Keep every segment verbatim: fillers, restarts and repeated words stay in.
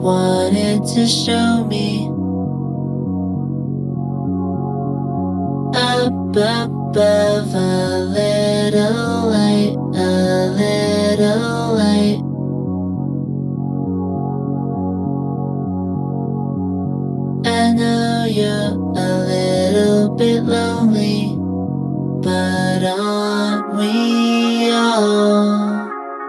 wanted to show me. Up above, a little light, a little light. I know you're a little bit lonely, but aren't we all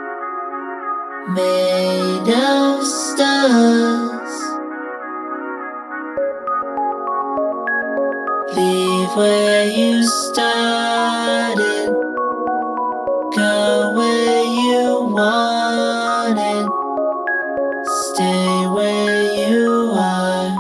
made of stars? Leave where you started, go where you wanted, stay where you are.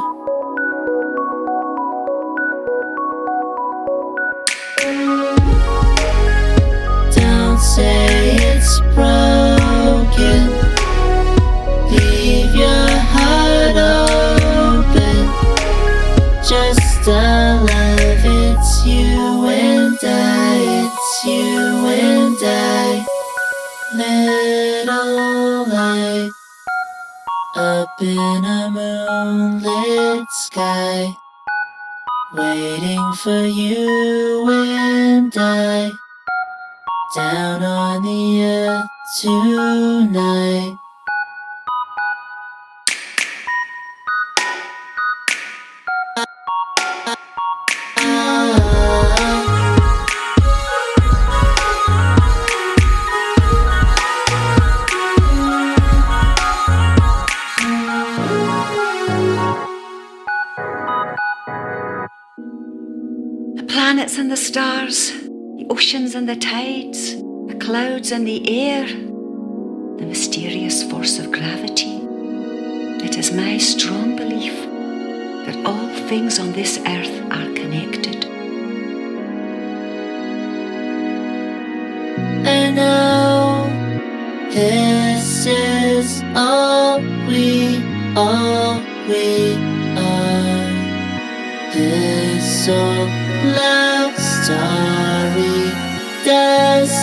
Don't say it's broken, leave your heart open. Just a love, it's you and I, it's you and I. Little light up in a moonlit sky, waiting for you and I, down on the earth tonight. The planets and the stars, the oceans and the tides, the clouds and the air, the mysterious force of gravity. It is my strong belief that all things on this earth are connected. I know this is all we, all we are. This old love story does